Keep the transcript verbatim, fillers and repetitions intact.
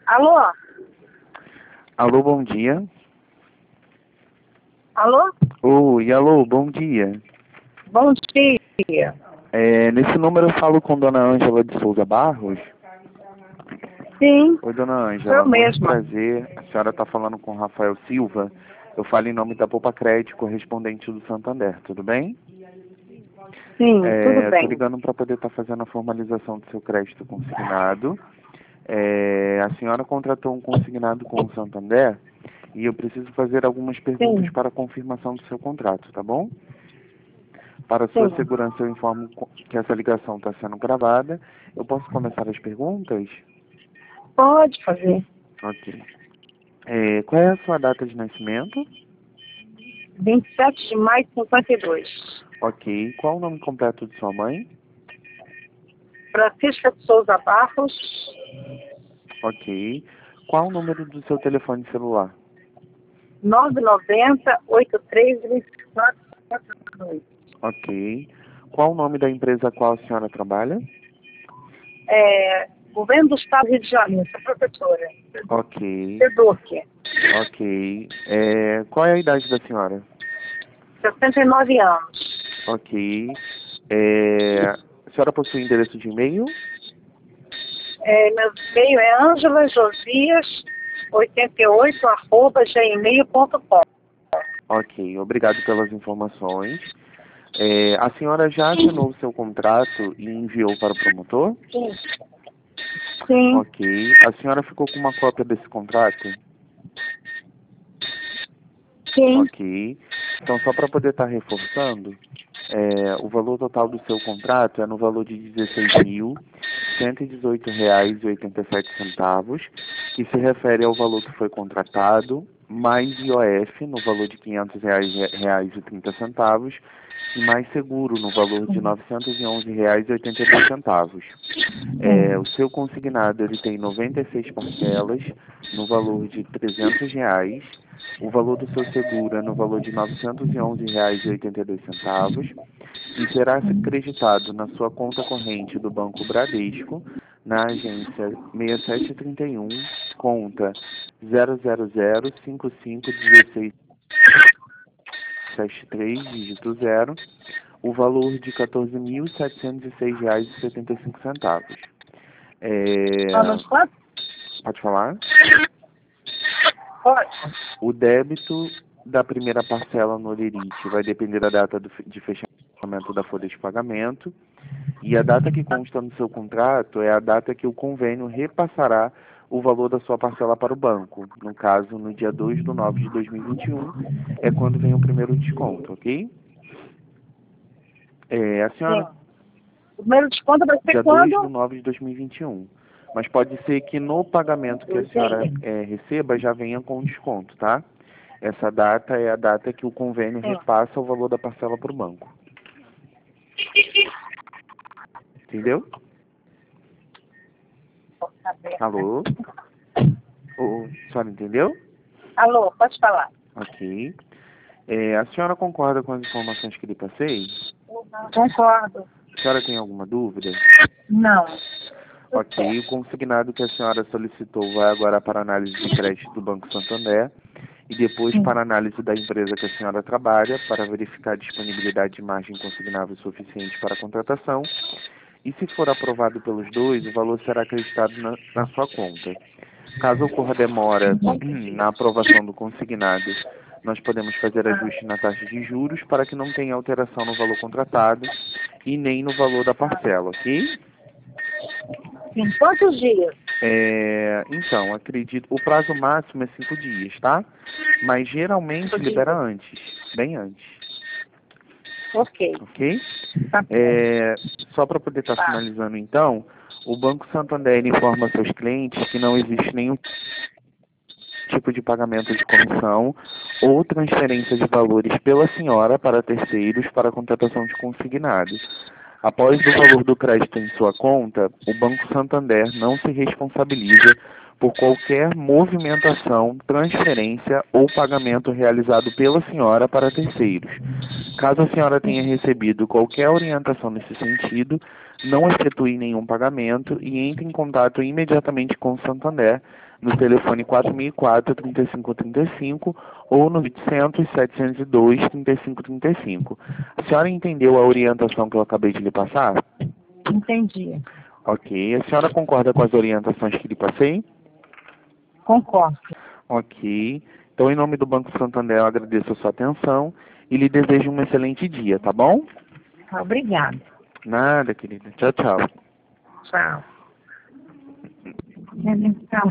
Alô? Alô, bom dia. Alô? Oi, alô, bom dia. Bom dia. É, nesse número eu falo com Dona Ângela de Souza Barros. Sim, Oi, Dona Ângela, eu muito mesma. prazer. A senhora está falando com Rafael Silva. Eu falo em nome da Poupa Crédito, correspondente do Santander, tudo bem? Sim, tudo É, Estou bem. ligando para poder estar fazendo a formalização do seu crédito consignado. É, a senhora contratou um consignado com o Santander e eu preciso fazer algumas perguntas Sim, para a confirmação do seu contrato, tá bom? Para a sua sim. segurança, eu informo co- que essa ligação está sendo gravada. Eu posso começar as perguntas? Pode fazer. Ok. É, qual é a sua data de nascimento? vinte e sete de maio de cinquenta e dois. Ok. Qual o nome completo de sua mãe? Francisca de Souza Barros, Ok. Qual o número do seu telefone celular? nove nove zero, oito três dois quatro quatro dois. Ok. Qual o nome da empresa a qual a senhora trabalha? É, Governo do Estado do Rio de Janeiro, sou professora. Ok. Seduc, Ok. É, qual é a idade da senhora? sessenta e nove anos. Ok. É, a senhora possui endereço de e-mail? É, meu e-mail é Ângela Josias oitenta e oito arroba gmail ponto com. Ok. Obrigado pelas informações. É, a senhora já assinou o seu contrato e enviou para o promotor? Sim. Sim. Ok. A senhora ficou com uma cópia desse contrato? Sim. Ok. Então, só para poder estar reforçando, é, o valor total do seu contrato é no valor de dezesseis mil cento e dezoito reais e oitenta e sete centavos, que se refere ao valor que foi contratado, mais I O F no valor de quinhentos reais, reais e trinta centavos, e mais seguro no valor de novecentos e onze reais e oitenta e dois centavos. É, o seu consignado ele tem noventa e seis parcelas no valor de trezentos reais. O valor do seu seguro é no valor de novecentos e onze reais e oitenta e dois centavos e será acreditado na sua conta corrente do Banco Bradesco, na agência seis sete três um, conta zero zero zero cinco cinco um seis sete três, dígito zero, o valor de quatorze mil setecentos e seis reais e setenta e cinco centavos. É, Vamos lá? pode falar? Pode. O débito da primeira parcela no Olerite vai depender da data do, fe- de fechamento da folha de pagamento. E a data que consta no seu contrato é a data que o convênio repassará o valor da sua parcela para o banco. No caso, no dia dois de nove de dois mil e vinte e um, é quando vem o primeiro desconto, ok? É, a Sim. senhora, O primeiro desconto vai ser dia dois de quando? nove de dois mil e vinte e um. Mas pode ser que no pagamento que a senhora Sim. é, receba já venha com desconto, tá? Essa data é a data que o convênio Sim. repassa o valor da parcela para o banco. Entendeu? Alô? Ô, a senhora entendeu? Alô, pode falar. Ok. É, a senhora concorda com as informações que lhe passei? Concordo. A senhora tem alguma dúvida? Não. Ok. O consignado que a senhora solicitou vai agora para a análise de crédito do Banco Santander e depois Sim. para a análise da empresa que a senhora trabalha para verificar a disponibilidade de margem consignável suficiente para a contratação. E se for aprovado pelos dois, o valor será acreditado na, na sua conta. Caso ocorra demora na aprovação do consignado, nós podemos fazer ajuste na taxa de juros para que não tenha alteração no valor contratado e nem no valor da parcela, ok? Sim. Quantos dias? É, então, acredito, o prazo máximo é cinco dias, tá? Mas geralmente Cinco libera dias. antes, bem antes, Ok. ok? Tá bom. É, só para poder estar Tá. finalizando então, o Banco Santander informa seus clientes que não existe nenhum tipo de pagamento de comissão ou transferência de valores pela senhora para terceiros para a contratação de consignado. Após o valor do crédito em sua conta, o Banco Santander não se responsabiliza por qualquer movimentação, transferência ou pagamento realizado pela senhora para terceiros. Caso a senhora tenha recebido qualquer orientação nesse sentido, não efetue nenhum pagamento e entre em contato imediatamente com o Santander no telefone quatro mil e quatro, trinta e cinco trinta e cinco ou no oitocentos, setecentos e dois, trinta e cinco trinta e cinco. A senhora entendeu a orientação que eu acabei de lhe passar? Entendi. Ok. A senhora concorda com as orientações que lhe passei? Concordo. Ok. Então, em nome do Banco Santander, eu agradeço a sua atenção e lhe desejo um excelente dia, tá bom? Obrigada. Nada, querida. Tchau, tchau. Tchau.